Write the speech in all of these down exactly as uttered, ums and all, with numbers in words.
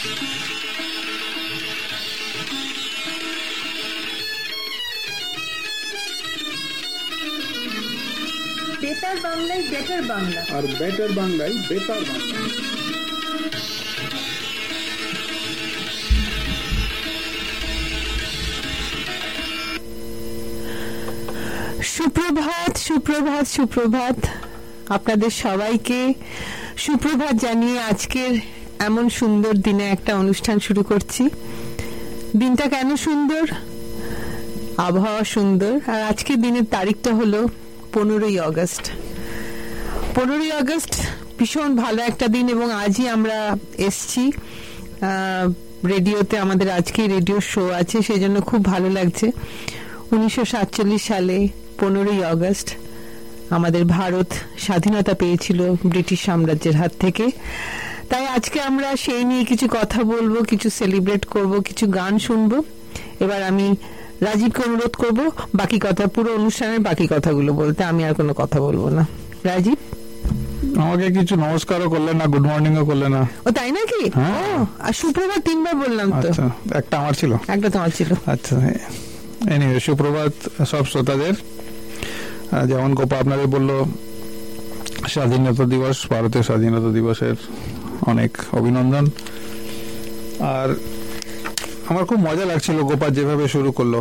বেতার বাংলায় বেটার বাংলা, আর বেটার বাংলায় বেতার বাংলা। সুপ্রভাত, সুপ্রভাত, সুপ্রভাত আপনাদের সবাইকে। সুপ্রভাত জানিয়ে আজকের এমন সুন্দর দিনে একটা অনুষ্ঠান শুরু করছি। দিনটা কেন সুন্দর? আবহাওয়া সুন্দর। আর আজকের দিনের তারিখটা হলো পনেরোই আগস্ট। পনেরোই আগস্ট ভীষণ ভালো একটা দিন এবং আজই আমরা এসছি রেডিওতে। আমাদের আজকে রেডিও শো আছে, সেই জন্য খুব ভালো লাগছে। উনিশশো সাতচল্লিশ সালে পনেরোই আগস্ট আমাদের ভারত স্বাধীনতা পেয়েছিল ব্রিটিশ সাম্রাজ্যের হাত থেকে। তাই আজকে আমরা সেই নিয়ে কিছু কথা বলবো, কিছু সেলিব্রেট করব, কিছু গান শুনবো। এবার আমি রাজীবকে অনুরোধ করব বাকি কথা, পুরো অনুষ্ঠানের বাকি কথাগুলো বলতে। আমি আর কোনো কথা বলবো না। রাজীব, আমাকে কিছু নমস্কারও করলে না, গুড মর্নিং ও করলে না। ও তাই নাকি? ও, আর সুপ্রভাত তিনবার বললাম তো। আচ্ছা, একটা আমার ছিল, একটা তোমার ছিল। আচ্ছা, এনিওয়ে সুপ্রভাত সব শ্রোতাদের। যেমন গোপা আপনাদের বললো স্বাধীনতা দিবস, ভারতের স্বাধীনতা দিবসের অনেক অভিনন্দন। আর আমার খুব মজা লাগছিল গোপা যেভাবে শুরু করলো।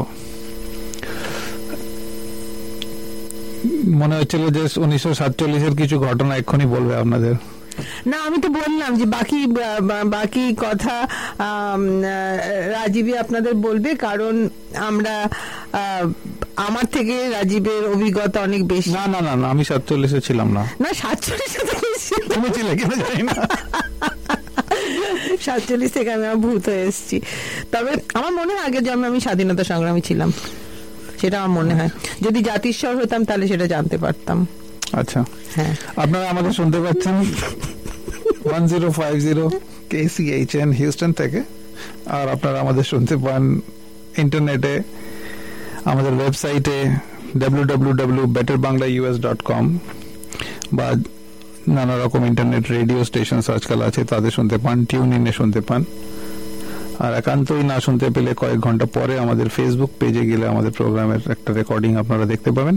মনে হচ্ছিল যে উনিশশো সাতচল্লিশের কিছু ঘটনা এক্ষুনি বলবে আপনাদের। না, আমি তো বললাম যে বাকি বাকি কথা রাজীবই আপনাদের বলবে, কারণ আমরা আমার থেকে রাজীবের অভিজ্ঞতা অনেক বেশি। না না না, আমি সাতচল্লিশে ছিলাম না। না, সাতচল্লিশে তুমি ছিলে কিনা জানি না। সাতচল্লিশ থেকে আমি ভূত হয়ে এসেছি। তবে আমার মনে হয় আগের জন্মে আমি স্বাধীনতা সংগ্রামী ছিলাম, সেটা আমার মনে হয়। যদি জাতিস্বর হতাম তাহলে সেটা জানতে পারতাম। আচ্ছা, হ্যাঁ, আপনারা আমাদের শুনতে পাচ্ছেন one zero five zero K C H N Houston থেকে। আর আপনারা আমাদের শুনতে পান ইন্টারনেটে, আমাদের ওয়েবসাইটে W W W dot better Bangla U S dot com, বা নানা রকম ইন্টারনেট রেডিও স্টেশন আজকাল আছে, তাদের শুনতে পান। টিউন ইনে শুনতে পান। আর একান্তই না শুনতে পেলে কয়েক ঘন্টা পরে আমাদের ফেসবুক পেজে গেলে আমাদের প্রোগ্রামের একটা রেকর্ডিং আপনারা দেখতে পাবেন।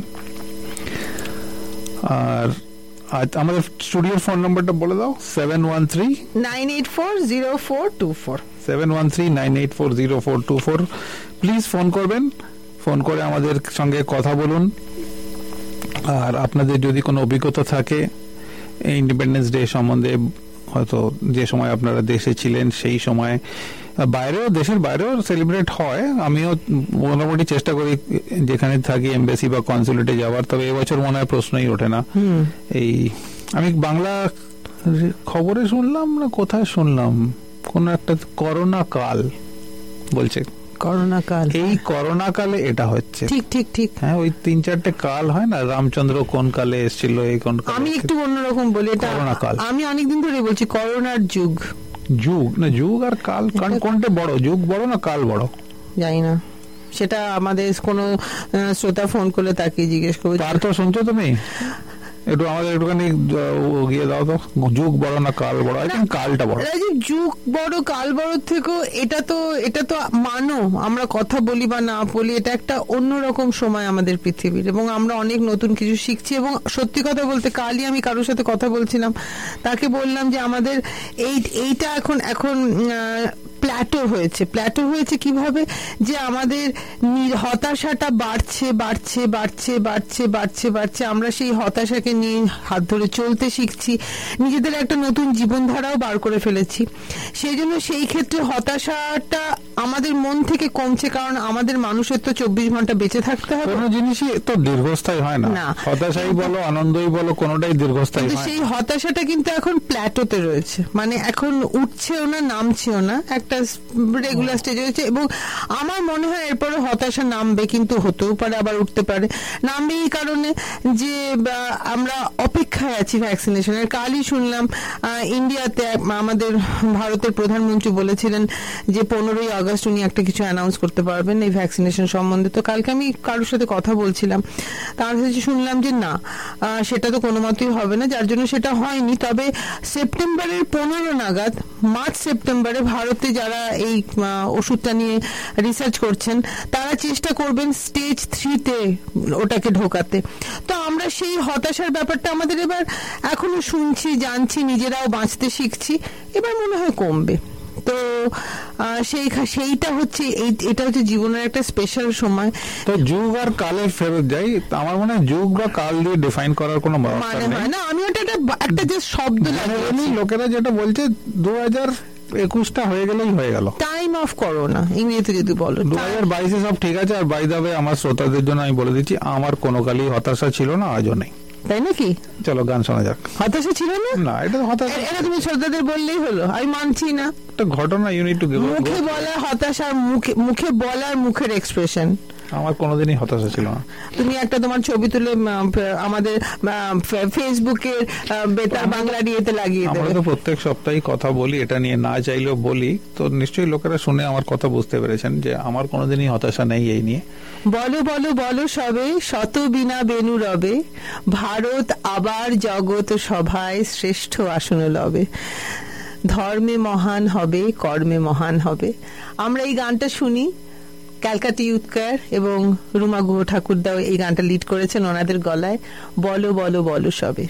আর আমাদের স্টুডিওর ফোন নাম্বারটা বলে দাও। Seven one three nine eight four zero four two four seven one three nine eight four zero four two four. Please phone করবেন, ফোন করে আমাদের সঙ্গে কথা বলুন। আর আপনাদের যদি কোনো অভিজ্ঞতা থাকে ইন্ডিপেন্ডেন্স ডে সম্বন্ধে, হয়তো যে সময় আপনারা দেশে ছিলেন সেই সময়, বাইরেও দেশের বাইরেও সেলিব্রেট হয়। আমিও মোটামুটি চেষ্টা করি যেখানে থাকি এমবেসি বা কনসুলেটে যাওয়ার। তবে এবছর মনে হয় প্রশ্নই ওঠে না। এই আমি বাংলা খবরে শুনলাম না কোথায় শুনলাম, কোন একটা করোনা কাল বলছে। করোনা কাল, এই করোনা কালে এটা হচ্ছে। ঠিক ঠিক ঠিক। হ্যাঁ, ওই তিন চারটে কাল হয় না, রামচন্দ্র কোন কালে এসেছিল, এই কোন কালে। আমি একটু অন্যরকম বলি, এটা করোনা কাল। আমি অনেকদিন ধরে বলছি করোনার যুগ। যুগ না, যুগ আর কাল কোনটা বড়? যুগ বড় না কাল বড়? জানি না, সেটা আমাদের কোনো শ্রোতা ফোন করলে তাকে জিজ্ঞেস করবো। তার তো শুনছো তুমি, একটু আমাদের একটুখানি গিয়ে দাও তো, যুগ বড় না কাল বড়? কালটা বড়। যুগ বড় কাল বড় থেকেও এটা তো এটা তো মানো, আমরা কথা বলি বা না বলি, এটা একটা অন্যরকম সময় আমাদের পৃথিবীর, এবং আমরা অনেক নতুন কিছু শিখছি। এবং সত্যি কথা বলতে, কালই আমি কারোর সাথে কথা বলছিলাম, তাকে বললাম যে আমাদের এই এইটা এখন এখন প্ল্যাটো হয়েছে। প্ল্যাটো হয়েছে কিভাবে? যে আমাদের হতাশাটা বাড়ছে বাড়ছে বাড়ছে বাড়ছে বাড়ছে বাড়ছে আমরা সেই হতাশাকে নিয়ে হাত ধরে চলতে শিখছি, নিজেদের একটা নতুন জীবনধারাও বার করে ফেলেছি। সেই জন্য সেই ক্ষেত্রে হতাশাটা আমাদের মন থেকে কমছে, কারণ আমাদের মানুষের তো চব্বিশ ঘন্টা বেঁচে থাকতে হবে। কোনো জিনিসই তো দীর্ঘস্থায়ী হয় না, হতাশাই বলো আনন্দই বলো, কোনোটাই দীর্ঘস্থায়ী হয় না। সেই হতাশাটা কিন্তু এখন প্ল্যাটোতে রয়েছে, মানে এখন উঠছেও না নামছেও না, একটা একটা রেগুলার স্টেজে হয়েছে, এবং আমার মনে হয় এরপরে হতাশা নামবে, কিন্তু হতেও পারে আবার উঠতে পারে। নামবে এই কারণে যে আমরা অপেক্ষায় আছি ভ্যাকসিনেশনের। কালই শুনলাম ইন্ডিয়াতে আমাদের ভারতের প্রধানমন্ত্রী বলেছিলেন যে পনেরোই আগস্ট উনি একটা কিছু অ্যানাউন্স করতে পারবেন এই ভ্যাকসিনেশন সম্বন্ধে। তো কালকে আমি কারোর সাথে কথা বলছিলাম, তার কাছে শুনলাম যে না, সেটা তো কোনো মতেই হবে না, যার জন্য সেটা হয়নি। তবে সেপ্টেম্বরের পনেরো নাগাদ, মার্চ সেপ্টেম্বরে ভারতে যারা এই ওষুধটা নিয়ে রিসার্চ করছেন তারা চেষ্টা করবেন স্টেজ থ্রিতে ওটাকে ঢোকাতে। তো আমরা সেই হতাশার ব্যাপারটা আমাদের এবার এখনো শুনছি, জানছি, নিজেরাও বাঁচতে শিখছি, এবার মনে হয় কমবে। তো সেই সেইটা হচ্ছে এটা হচ্ছে জীবনের একটা স্পেশাল সময়। তো যুগ আর কালের ফেরত যাই, আমার মনে হয় যুগ বা কাল দিয়ে ডিফাইন করার কোনো মানে হয় না। আমি ওটা একটা যে শব্দ লোকেরা যেটা বলছে দু হাজার একুশটা হয়ে গেলেই হয়ে গেল, টাইম অফ করোনা ইংরেজিতে যদি বলো। দু হাজার বাইশে সব ঠিক আছে। আর বাই দ্য ওয়ে আমার শ্রোতাদের জন্য আমি বলে দিচ্ছি, আমার কোনো কালই হতাশা ছিল না, আজও নেই। তাই নাকি? চলো গান শোনা যাক। হতাশা ছিল না? না, এটা হতাশা, এটা তুমি শ্রোতাদের বললেই হলো। আমি মানছি না, একটা ঘটনা, ইউনিট টু মুখে বলা হতাশা, মুখে মুখে বলার মুখের এক্সপ্রেশন। আমার কোনোদিনই হতাশা ছিল না। তুমি একটা তোমার ছবি তুলে আমাদের ফেসবুকের বেতার বাংলা দিয়েতে লাগিয়ে দেবে। আমরা তো প্রত্যেক সপ্তাহে কথা বলি এটা নিয়ে, না চাইলেও বলি, তো নিশ্চয়ই লোকেরা শুনে আমার কথা বুঝতে পেরেছেন যে আমার কোনোদিনই হতাশা নেই এই নিয়ে। বলো বলো বলো সবে, শত বিনা বেনু রবে, ভারত আবার জগৎ সভায় শ্রেষ্ঠ আসন লবে, ধর্মে মহান হবে, কর্মে মহান হবে। আমরা এই গানটা শুনি, ক্যালকাটা ইউথকার এবং রুমা গুহ ঠাকুরদাও এই গানটা লিড করেছেন ওনাদের গলায়। বলো বলো বলো সবে।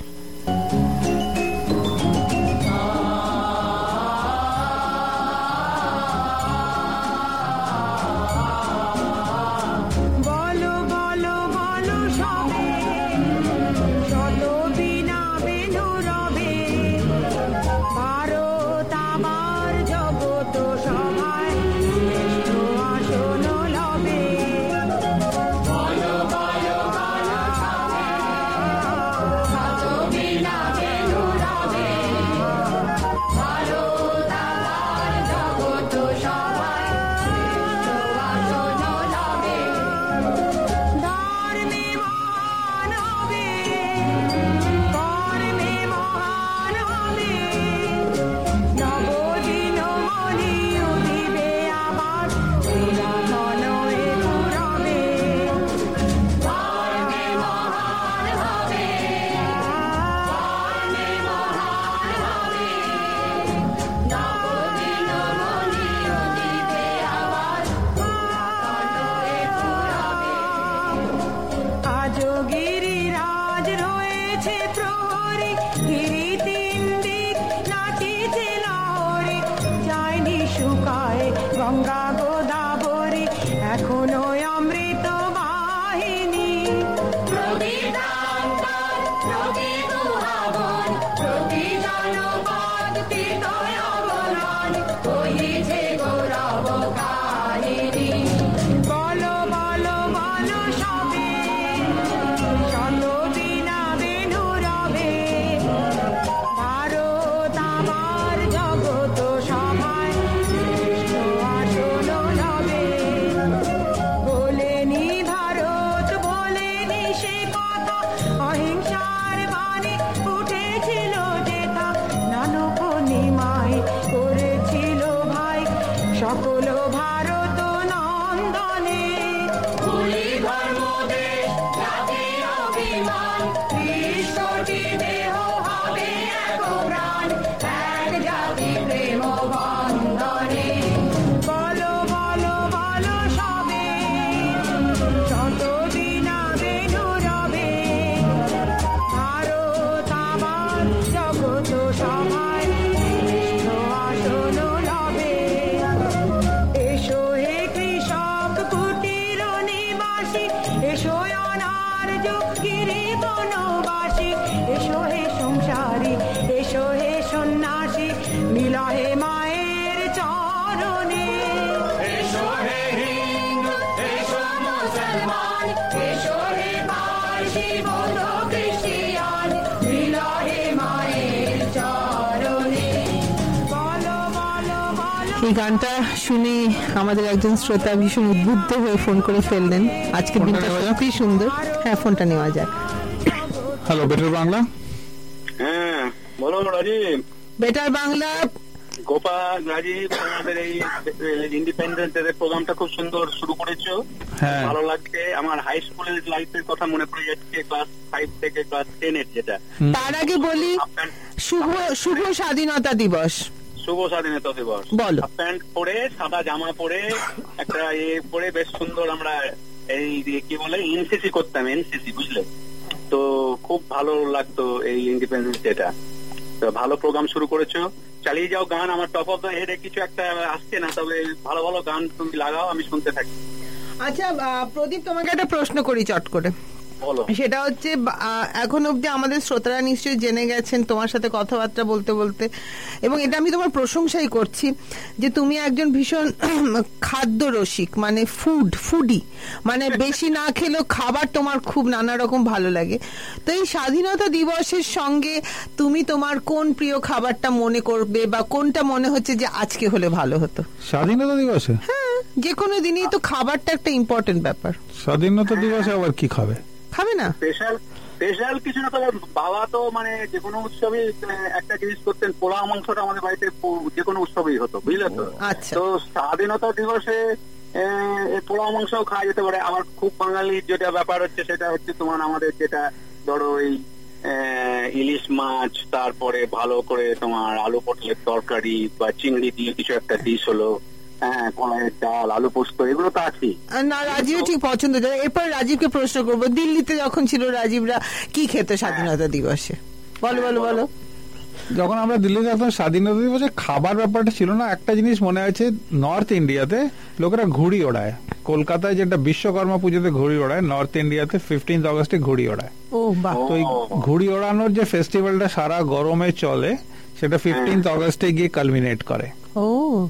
এই গানটা শুনে আমাদের একজন শ্রোতা ভীষণ উদ্বুদ্ধ হয়ে ফোন করে ফেললেন। আজকের দিনটা সত্যি সুন্দর। হ্যাঁ, ফোনটা নেওয়া যাক। Hello, better Bangla. হ্যাঁ, বলো রাজীব। বেটার বাংলা, গোপাল, রাজীব, আমাদের এই ইন্ডিপেন্ডেন্স ডে প্রোগ্রামটা খুব সুন্দর শুরু করেছো। হ্যাঁ, ভালো লাগছে। আমার হাই স্কুলের লাইফের কথা মনে পড়ে যাচ্ছে, ক্লাস ফাইভ থেকে ক্লাস টেন এর যেটা। তার আগে বলি শুভ শুভ স্বাধীনতা দিবস। শুভ স্বাধীনতা দিবস। বলো। হাফ প্যান্ট পরে, সাদা জামা পরে, একটা এ পরে বেশ সুন্দর আমরা এই কি বলে এনসিসি করতাম, এনসিসি, বুঝলে তো? খুব ভালো লাগতো এই ইন্ডিপেন্ডেন্স ডেটা। তো ভালো প্রোগ্রাম শুরু করেছো, চালিয়ে যাও গান। আমার টপ অফ দ্য হেডে কিছু একটা আসছে না, তবে ভালো ভালো গান তুমি লাগাও, আমি শুনতে থাকি। আচ্ছা প্রদীপ, তোমাকে একটা প্রশ্ন করি চট করে। সেটা হচ্ছে, এখন অব্দি আমাদের শ্রোতারা নিশ্চয়ই জেনে গেছেন তোমার সাথে কথাবার্তা বলতে বলতে, এবং এটা আমি তোমার প্রশংসাই করছি যে তুমি একজন ভীষণ খাদ্য রসিক, মানে ফুড ফুডি, মানে বেশি না খেলেও খাবার তোমার খুব নানা রকম ভালো লাগে। তো এই স্বাধীনতা দিবসের সঙ্গে তুমি তোমার কোন প্রিয় খাবারটা মনে করবে, বা কোনটা মনে হচ্ছে যে আজকে হলে ভালো হতো? স্বাধীনতা দিবসে? হ্যাঁ, যে কোনো দিনই তো খাবারটা একটা ইম্পর্টেন্ট ব্যাপার। স্বাধীনতা দিবসে আবার কি খাবে? খাবে না স্পেশাল স্পেশাল কিছু না। তবে বাবা তো মানে যে কোনো উৎসবে একটা জিনিস করতেন, পোলাও মাংসটা আমাদের বাড়িতে যে কোনো উৎসবেই হতো, বুঝলে তো? তো স্বাধীনতা দিবসে পোলাও মাংসও খাওয়া যেতে পারে। আমার খুব বাঙালির যেটা ব্যাপার হচ্ছে সেটা হচ্ছে তোমার আমাদের যেটা ধরো এই ইলিশ মাছ, তারপরে ভালো করে তোমার আলু পটলের তরকারি বা চিংড়ি দিয়ে কিছু একটা ডিশ হলো, হ্যাঁ, কলাইয়ের ডাল, আলু পোস্ত, এগুলো তো আছে না। রাজীব ঠিক পছন্দ করে। এরপর রাজীবকে প্রশ্ন করবো, দিল্লিতে যখন ছিল রাজীবরা কি খেত স্বাধীনতা দিবসে? বলো বলো বলো। যখন আমরা দিল্লিতে থাকতাম স্বাধীনতা দিবসে খাবার ব্যাপারটা ছিল না। একটা জিনিস মনে আছে, নর্থ ইন্ডিয়াতে লোকেরা ঘুড়ি ওড়ায়। কলকাতায় যেটা বিশ্বকর্মা পুজোতে ঘুড়ি ওড়ায়, নর্থ ইন্ডিয়াতে ফিফটিন্থ অগস্টে ঘুড়ি ওড়ায়। ও বাহ। তো ঘুড়ি ওড়ানোর যে ফেস্টিভ্যালটা সারা গরমে চলে, সেটা ফিফটিন্থ অগস্টে গিয়ে কালমিনেট করে। ও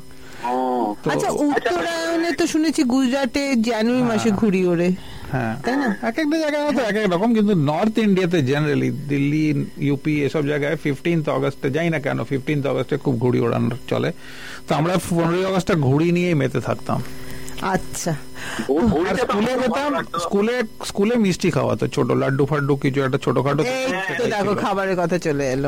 আচ্ছা, উত্তরায়ণে তো শুনেছি গুজরাটে জানুয়ারি মাসে ঘুড়ি ওড়ে। হ্যাঁ, তাই না? এক একটা জায়গায় হয়তো এক এক রকম, কিন্তু নর্থ ইন্ডিয়াতে জেনারেলি দিল্লি, ইউপি এসব জায়গায় ফিফটিন্থ অগস্টে, যাই না কেন ফিফটিন্থ অগস্টে খুব ঘুড়ি ওড়ানো চলে। তো আমরা পনেরোই অগস্টে ঘুড়ি নিয়ে মেতে থাকতাম। আচ্ছা, স্কুলে যেতাম, স্কুলে স্কুলে মিষ্টি খাওয়াতো, ছোট লাড্ডু ফাড্ডু কিছু একটা ছোটখাটো। দেখো খাবারের কথা চলে এলো।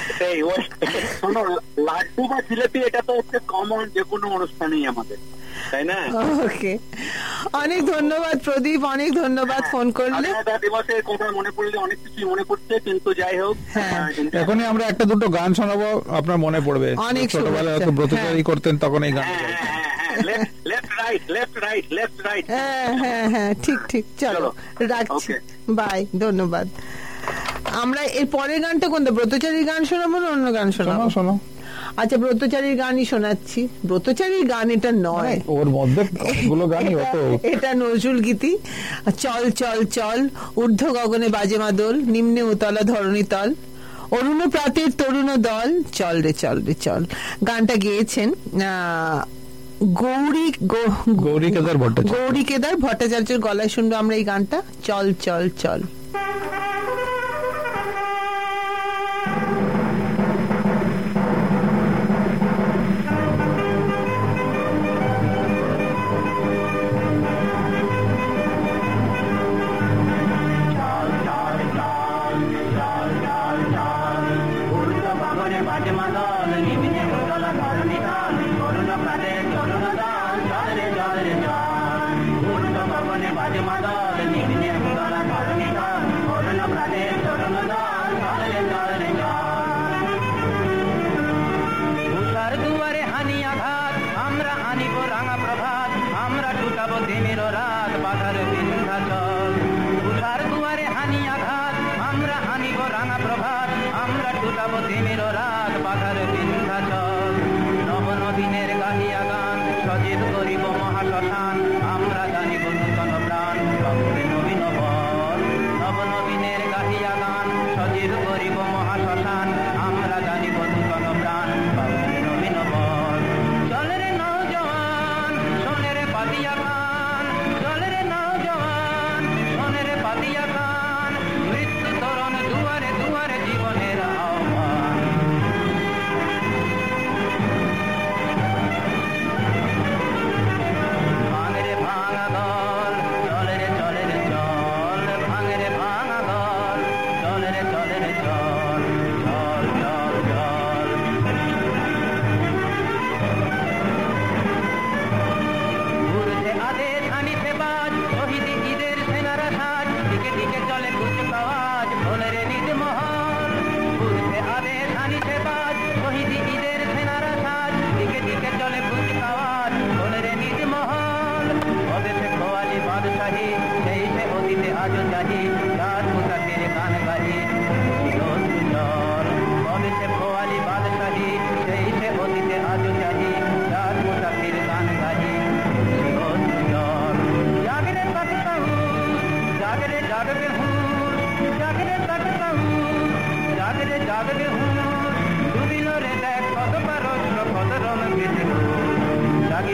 লাড্ডু বা জিলেপি এটা তো হচ্ছে কমন যে কোনো অনুষ্ঠানেই আমাদের, তাই না? ওকে, অনেক ধন্যবাদ প্রদীপ, অনেক ধন্যবাদ ফোন করলে। দিবসের কথা মনে পড়লে অনেক কিছু মনে পড়ছে, কিন্তু যাই হোক, এখনই আমরা একটা দুটো গান শোনাবো, আপনার মনে পড়বে। অনেক ছোটবেলায় হয়তো ব্রতচারী করতেন, তখন এই গান। হ্যাঁ হ্যাঁ হ্যাঁ, ঠিক ঠিক। চলো রাখছি, বাই, ধন্যবাদ। আমরা এর পরের গানটা কোনটা, ব্রতচারীর গান শোনাবো না অন্য গান শোনাবো? শোনো। আচ্ছা, ব্রতচারীর গানই শোনাচ্ছি। ব্রতচারীর গান এটা নয়, ওর মধ্যে অনেকগুলো গানই হতো। এটা নজরুল গীতি। চল চল চল, ঊর্ধ্ব গগনে বাজে মাদল, নিম্নে উতলা ধরণী তল, অরুণ প্রাতের তরুণ দল, চল রে চল রে চল। গানটা গেয়েছেন গৌরী গৌরী কেদার ভট্টাচার্য। গৌরী কেদার ভট্টাচার্যের গলায় শুনবো আমরা এই গানটা, চল চল চল।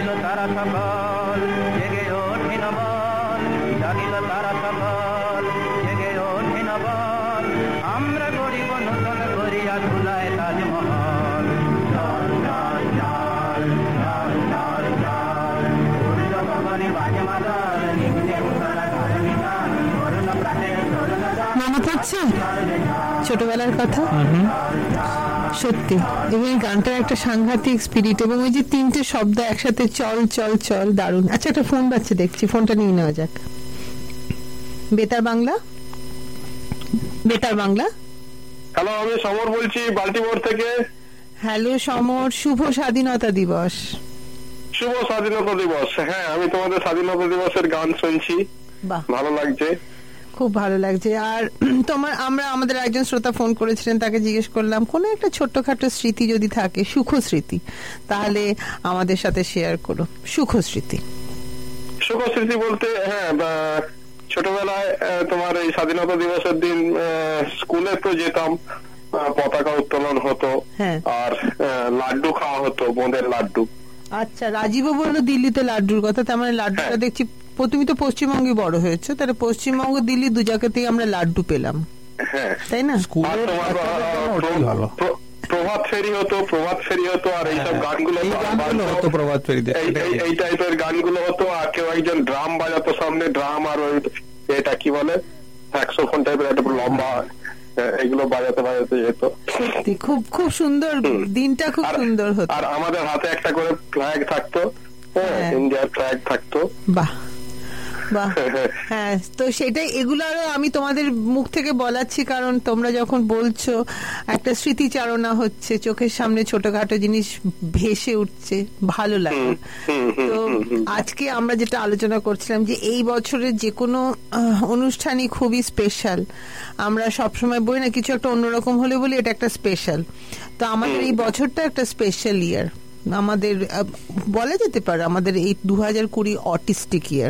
জাগিল তারা সকল জেগে ওঠে নবল, জাগিল তারা সকল জেগে ওঠে নবল, আমরা গরিব নতুন করিয়া ধুলায় তাজমহল। চল চল চল চল চল চল সূর্য গগনে বাজে মাদল, নিম্নে উতলা ধরণী গান, করুণ প্রাণে করুণ গান। মনে পড়ছে ছোটবেলার কথা? সত্যি, এবং এই গানটার একটা সাংঘাতিক স্পিরিট, এবং ওই যে তিনটে শব্দ একসাথে, চল চল চল, দারুণ। আচ্ছা, একটা ফোন বাজছে দেখছি, ফোনটা নিয়ে নেওয়া যাক। বেতার বাংলা, বেতার বাংলা। হ্যালো, আমি সমর বলছি বাল্টিমোর থেকে। হ্যালো সমর, শুভ স্বাধীনতা দিবস। শুভ স্বাধীনতা দিবস। হ্যাঁ, আমি তোমাদের স্বাধীনতা দিবসের গান শুনছি, ভালো লাগছে, খুব ভালো লাগছে। আর তোমার, আমরা আমাদের একজন শ্রোতা ফোন করেছিলেন, তাকে জিজ্ঞেস করলাম কোন একটা ছোট্টখাটো স্মৃতি যদি থাকে, সুখ স্মৃতি, তাহলে আমাদের সাথে শেয়ার করো। সুখ স্মৃতি, সুখ স্মৃতি বলতে হ্যাঁ, ছোটবেলায় তোমার এই স্বাধীনতা দিবসের দিন স্কুলে তো যেতাম, পতাকা উত্তোলন হতো, আর লাড্ডু খাওয়া হতো, বোঁদের লাড্ডু। আচ্ছা, রাজীবও বললো দিল্লিতে লাড্ডুর কথা, তার মানে লাড্ডুটা দেখছি তুমি তো পশ্চিমবঙ্গে বড় হয়েছে, তাহলে পশ্চিমবঙ্গ দিল্লি দু জায়গাতেই আমরা লাড্ডু পেলাম, তাই না? প্রভাত ফেরি হতো, প্রভাত ফেরি হতো, আর এইসব গানগুলো হতো, প্রভাত ফেরি এই টাইপের গানগুলো হতো। আর কেউ একজন ড্রাম বাজাতো সামনে, ড্রাম আর ওই এটা কি বলে স্যাক্সোফোন টাইপের একটা লম্বা, এগুলো বাজাতে বাজাতে যেত। সত্যি খুব খুব সুন্দর দিনটা, খুব সুন্দর হতো। আর আমাদের হাতে একটা করে ফ্ল্যাগ থাকতো, ইন্ডিয়ার ফ্ল্যাগ থাকতো। বাহ বাহ, হ্যাঁ। তো সেটাই, এগুলো আরো আমি তোমাদের মুখ থেকে বলাচ্ছি, কারণ তোমরা যখন বলছো একটা স্মৃতিচারণা হচ্ছে, চোখের সামনে ছোটখাটো জিনিস ভেসে উঠছে, ভালো লাগে। তো আজকে আমরা যেটা আলোচনা করছিলাম যে এই বছরের যে কোনো অনুষ্ঠানই খুবই স্পেশাল। আমরা সবসময় বলি না কিছু একটা অন্যরকম হলে বলি এটা একটা স্পেশাল। তো আমাদের এই বছরটা একটা স্পেশাল ইয়ার, আমাদের বলা যেতে পারে আমাদের এই দু হাজার কুড়ি অটিস্টিক ইয়ার।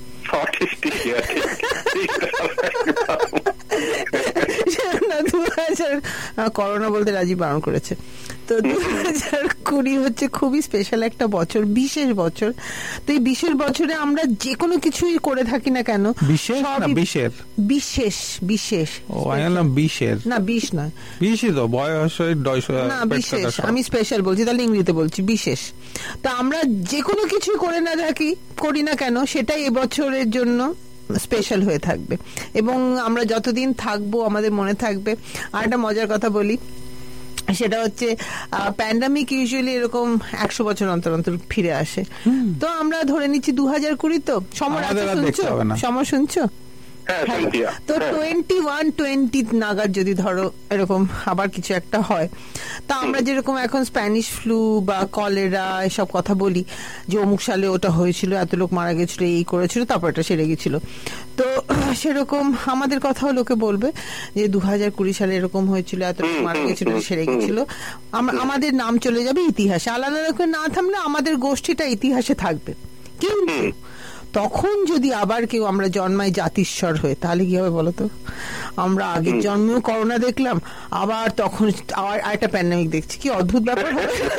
করোনা বলতে রাজীব বারণ করেছে। তো দু হাজার কুড়ি হচ্ছে খুবই স্পেশাল একটা বছর, বিশেষ বছর। তো এই বিশেষ বছরে আমরা যে কোনো কিছুই করে থাকি না কেন, বিশেষ বিশেষ বিশেষ বিশেষ বিশেষ না, বিশ নয়, বিশেষ তো বয়স না, বিশেষ আমি স্পেশাল বলছি, তাহলে ইংরেজিতে বলছি বিশেষ। তো আমরা যে কোনো কিছুই করে না থাকি, করি না কেন, সেটাই এবছরের জন্য স্পেশাল হয়ে থাকবে, এবং আমরা যতদিন থাকবো আমাদের মনে থাকবে। আর একটা মজার কথা বলি, সেটা হচ্ছে প্যান্ডামিক ইউজুয়ালি এরকম একশো বছর অন্তর অন্তর ফিরে আসে। তো আমরা ধরে নিচ্ছি দু হাজার কুড়ি তো সমর শুনছো, সমর শুনছো তো টোয়েন্টি ওয়ান টোয়েন্টি নাগাদ যদি ধরো এরকম আবার কিছু একটা হয়, তা আমরা যেরকম এখন স্প্যানিশ ফ্লু বা কলেরা এসব কথা বলি যে অমুক সালে ওটা হয়েছিল, এত লোক মারা গেছিল, এই করেছিল, তারপর এটা সেরে গেছিল, তো সেরকম আমাদের কথাও লোকে বলবে যে দু হাজার কুড়ি সালে এরকম হয়েছিল, এত লোক মারা গেছিল, সেরে গেছিল। আমাদের নাম চলে যাবে ইতিহাসে, আলাদা লোকে না থামলে আমাদের গোষ্ঠীটা ইতিহাসে থাকবে। কিন্তু তখন যদি আবার কেউ আমরা জন্মাই জাতিস্বর হয়ে, তাহলে কি হবে বলতো? আমরা আগের জন্মেও করোনা দেখলাম, আবার তখন আবার একটা প্যান্ডামিক দেখছি, কি অদ্ভুত ব্যাপার।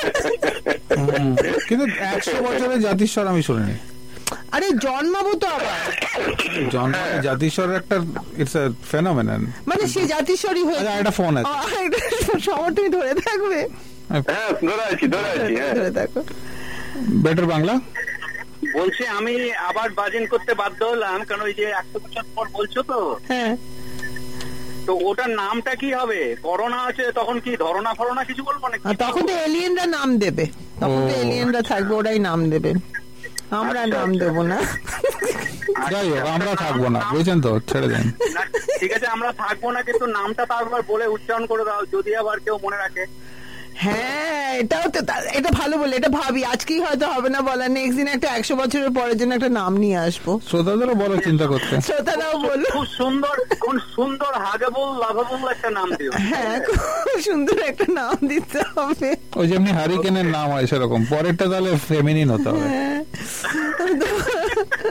কিন্তু একশো বছরের জাতিস্বর আমি শুনিনি। আরে জন্মাবো তো আবার, জাতিস্বরের একটা ইটস আ ফেনোমেনন, মানে সেই জাতিস্বরই হয়ে একটা ফোন আছে, সময় তুমি ধরে থাকবে। হ্যাঁ, ধরে আছি, ধরে আছি, ধরে থাকো। বেটার বাংলা বলছি, আমি আবার বাজিন করতে বাধ্য হলাম, কারণ ওই যে একশো বছর পর বলছো তো, হ্যাঁ, তো ওটার নামটা কি হবে? করোনা আছে, তখন কি ধরনা ফরনা কিছু বলবো নাকি? তখন তো এলিয়েনরা নাম দেবে, তখন তো এলিয়েনরা থাকবে, ওরাই নাম দেবে, আমরা নাম দেব না। যাই হোক, আমরা থাকবো না, বুঝছেন তো, ছেড়ে দেন। ঠিক আছে, আমরা থাকবো না, কিন্তু নামটা তো একবার বলে উচ্চারণ করে দাও, যদি আবার কেউ মনে রাখে। হ্যাঁ, এটাও তো, এটা ভালো বলে, এটা ভাবি, আজকেই হয়তো হবে না বলা, নেক্সট দিন একটা একশো বছরের পরের জন্য একটা নাম নিয়ে আসবো, শ্রোতাদেরও বলো চিন্তা করতে, শ্রোতারাও বলো খুব সুন্দর, কোন সুন্দর হাগেবল লাভাবল একটা নাম দিও। হ্যাঁ, খুব সুন্দর একটা নাম দিতে হবে, ওই যেমনি হারিকেনের নাম হয় সেরকম, পরেরটা তাহলে ফেমিনিন হতে হবে।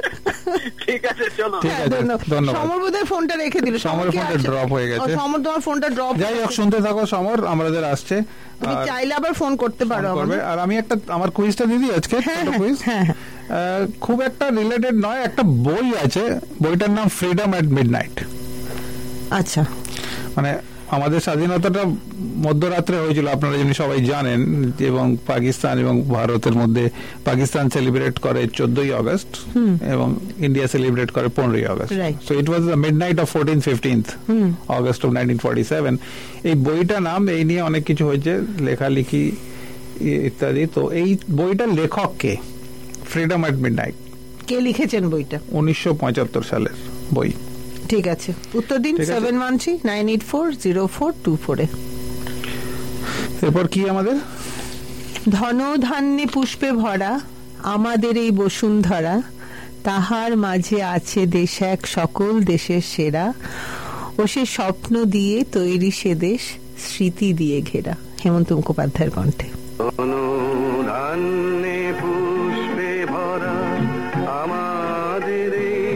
ঠিক আছে, চলো। ঠিক আছে, ধন্যবাদ। সমর বোধহয় ফোনটা রেখে দিল, সমর ফোনটা ড্রপ হয়ে গেছে। সমর তোমার ফোনটা ড্রপ। যাই হোক, শুনতে থাকো সমর, আমাদের আসছে, তুমি চাইলে আবার ফোন করতে পারো। আর আমি একটা আমার কুইজটা দিদি আজকে কুইজ, খুব একটা রিলেটেড নয়, একটা বই আছে, বইটার নাম ফ্রিডম অ্যাট মিডনাইট। আচ্ছা, মানে আমাদের স্বাধীনতাটা মধ্যরাত্রে হয়েছিল, আপনারা যিনি সবাই জানেন, এবং পাকিস্তান এবং ভারতের মধ্যে পাকিস্তান সেলিব্রেট করে চোদ্দই আগস্ট এবং ইন্ডিয়া সেলিব্রেট করে পনেরোই August. So it was the midnight of fourteen fifteenth August of nineteen forty seven. এই বইটা নাম, এই নিয়ে অনেক কিছু হয়েছে, লেখালেখি ইত্যাদি। তো এই বইটার লেখক কে? Freedom at midnight. কে লিখেছেন বইটা? উনিশশো পঁচাত্তর সালের বই। ঠিক আছে, উত্তর দিন seven one three nine eight four zero four two ফোরে। এরপর কি আমাদের? ধন ধান্যে পুষ্পে ভরা আমাদের এই বসুন্ধরা, তাহার মাঝে আছে দেশ এক সকল দেশের সেরা, ও সে স্বপ্ন দিয়ে তৈরি সে দেশ স্মৃতি দিয়ে ঘেরা। হেমন্ত মুখোপাধ্যায়ের কণ্ঠে। ধন ধান্যে পুষ্পে ভরা আমাদের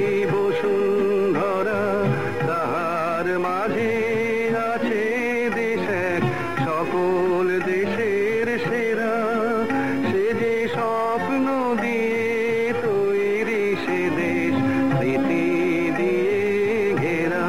মাঝে আছে দেশ এক সকল দেশের সেরা, সে যে স্বপ্ন দিয়ে তৈরি সে দেশ স্মৃতি দিয়ে ঘেরা।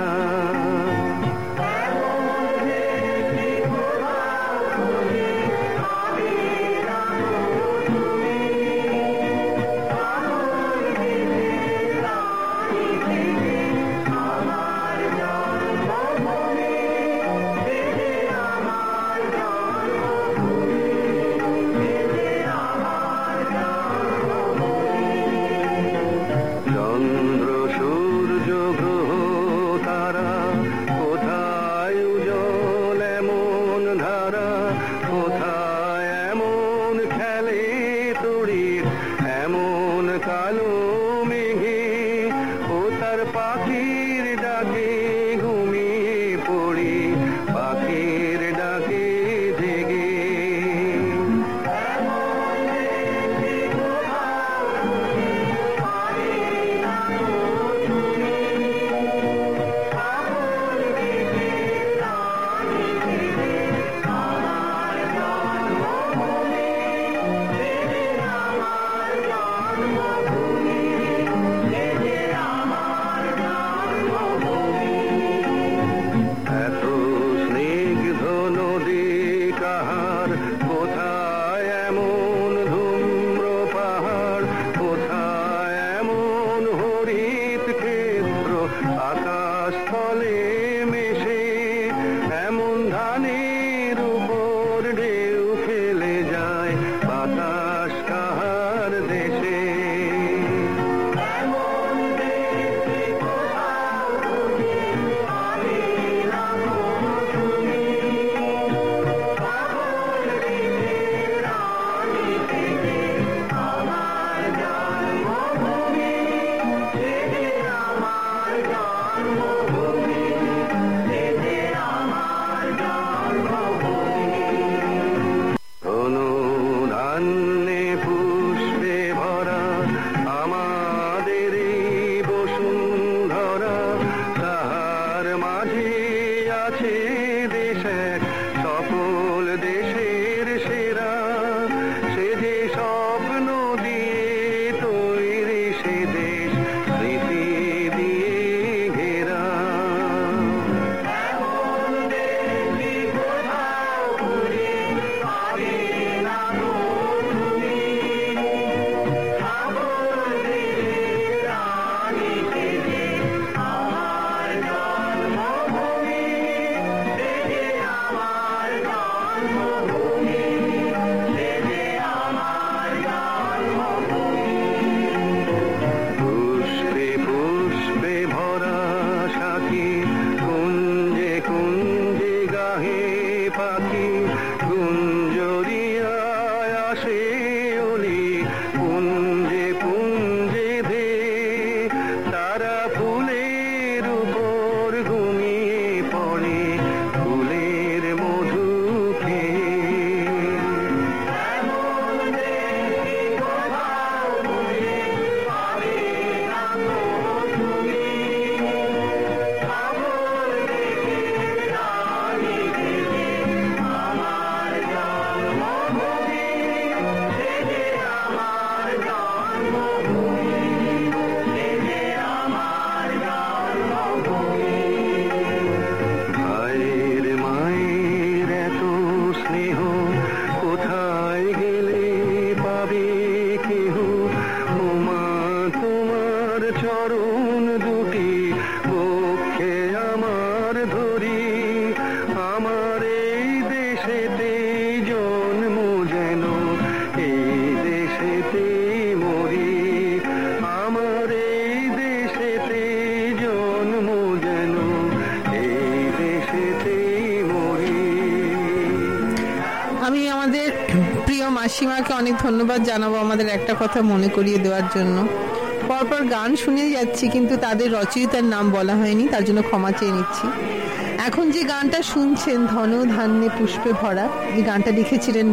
সীমাকে অনেক ধন্যবাদ জানাবো আমাদের একটা কথা মনে করিয়ে দেওয়ার জন্য। পরপর গান শুনে যাচ্ছি কিন্তু তাদের রচয়িতার নাম বলা হয়নি, তার জন্য ক্ষমা চেয়ে নিচ্ছি। এখন যে গানটা শুনছেন ধন ধান্যে পুষ্পে ভরা, এই গানটা লিখেছিলেন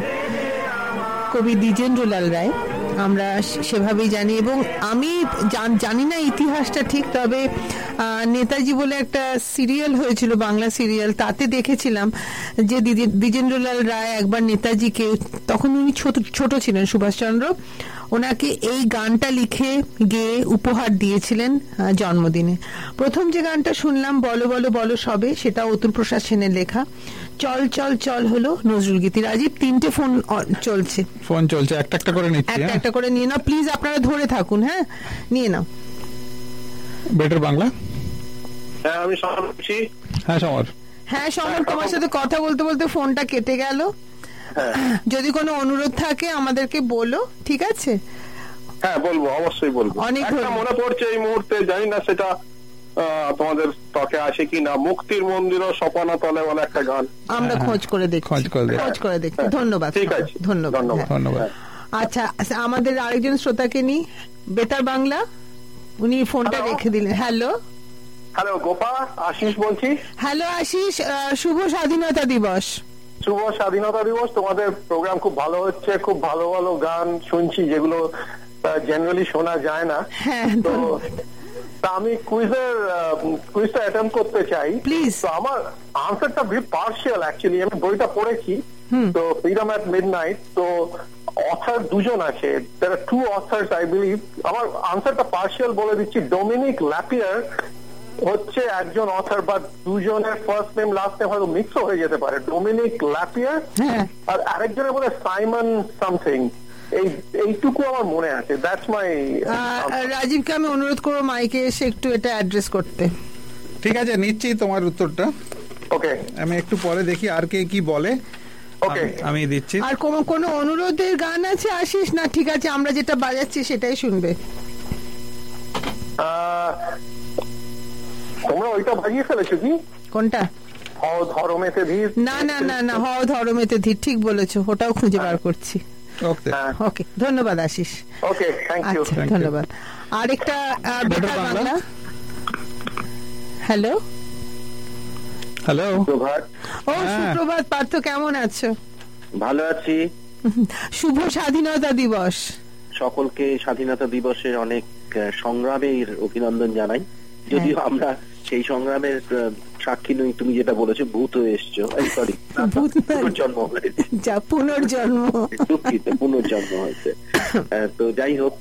কবি দ্বিজেন্দ্রলাল রায়, আমরা সেভাবেই জানি। এবং আমি জানি না ইতিহাসটা ঠিক, তবে নেতাজি বলে একটা সিরিয়াল হয়েছিল, বাংলা সিরিয়াল, তাতে দেখেছিলাম যে দ্বিজেন্দ্রলাল রায় একবার নেতাজিকে, তখন উনি ছোট ছোট ছিলেন সুভাষচন্দ্র, ওনাকে এই গানটা লিখে গেয়ে উপহার দিয়েছিলেন জন্মদিনে। প্রথম যে গানটা শুনলাম বলো বলো বলো সবে, সেটা অতুল প্রসাদ সেনের লেখা। চল চল চল হলো নজরুল গীতি। রাজীব, তিনটে ফোন চলছে, ফোন চলছে, একটা একটা করে নিচ্ছি, একটা একটা করে নিয়ে নাও প্লিজ, আপনারা ধরে থাকুন। হ্যাঁ, নিয়ে নাও। বেটার বাংলা। হ্যাঁ, আমি সমর বলছি। হ্যাঁ সমর। হ্যাঁ সমর, তোমার সাথে কথা বলতে বলতে ফোনটা কেটে গেল। যদি কোনো অনুরোধ থাকে আমাদেরকে বলো, ঠিক আছে? হ্যাঁ বলবো, অবশ্যই বলবো। অনেক মনে পড়ছে এই মুহূর্তে, জানি না সেটা তোমাদের ত্বকে আসে কিনা, মুক্তির মন্দির ও সপনা তলে বলে একটা গান, আমরা খোঁজ করে দেখি, খোঁজ করে দেখি। ধন্যবাদ, ঠিক আছে, ধন্যবাদ ধন্যবাদ। আচ্ছা, আমাদের আরেকজন শ্রোতাকে নি, বেতার বাংলা, উনি ফোনটা রেখে দিলেন। হ্যালো হ্যালো, গোপা, আশিস বলছি। হ্যালো আশিস, শুভ স্বাধীনতা দিবস। শুভ স্বাধীনতা দিবস। তোমাদের প্রোগ্রাম খুব ভালো হচ্ছে, খুব ভালো ভালো গান শুনছি যেগুলো জেনারেলি শোনা যায় না। হ্যাঁ, তো আমি কুইজের কুইজটা অ্যাটেম্প করতে চাই প্লিজ। তো আমার আনসারটা ভেরি পার্শিয়াল অ্যাকচুয়ালি, আমি বইটা পড়েছি তো, ফ্রিডম অ্যাট মিডনাইট। তো অথার দুজন আছে, there are two authors I believe. আমার আনসারটা পার্শিয়াল বলে দিচ্ছি। ডোমিনিক ল্যাপিয়ার হচ্ছে একজন অথার, বা দুজনের ফার্স্ট নেম লাস্ট নেম হয়তো মিক্সও হয়ে যেতে পারে। ডোমিনিক ল্যাপিয়ার আর আরেকজনের বলে সাইমন সামথিং, এই এইটুকু আমার মনে আছে। That's my. রাজীবকে আমি অনুরোধ করবো মাইকে এসে একটু এটা অ্যাড্রেস করতে। ঠিক আছে, নিচ্ছি তোমার উত্তরটা। ওকে, আমি একটু পরে দেখি আর কে কি বলে। ওকে, আমি দিচ্ছি। আর কোন কোন অনুরোধের গান আছে আসিস না? ঠিক আছে, আমরা যেটা বাজাচ্ছি সেটাই শুনবে। তোমরা ওইটা বাজিয়ে ফেলেছো কি? কোনটা? হও ধরমেতে ধীর। না না না না, হও ধরমেতে ধীর, ঠিক বলেছো, ওটাও খুঁজে বার করছি। ওকে, ধন্যবাদ আশিস। ওকে, থ্যাংক ইউ, ধন্যবাদ। আরেকটা বেতার বাংলা। হ্যালো হ্যালো, সুপ্রভাত। ও সুপ্রভাত পার্থ, কেমন আছো? ভালো আছি। শুভ স্বাধীনতা দিবস। সকলকে স্বাধীনতা দিবসের অনেক সংগ্রামের অভিনন্দন জানাই, যদিও আমরা সেই সংগ্রামের সাক্ষী নই। তুমি যেটা বলেছো ভূত হয়ে এসছো, সরি পুনর্জন্ম যা পুনর্জন্ম দুঃখিত, পুনর্জন্ম হয়েছে। তো যাই হোক,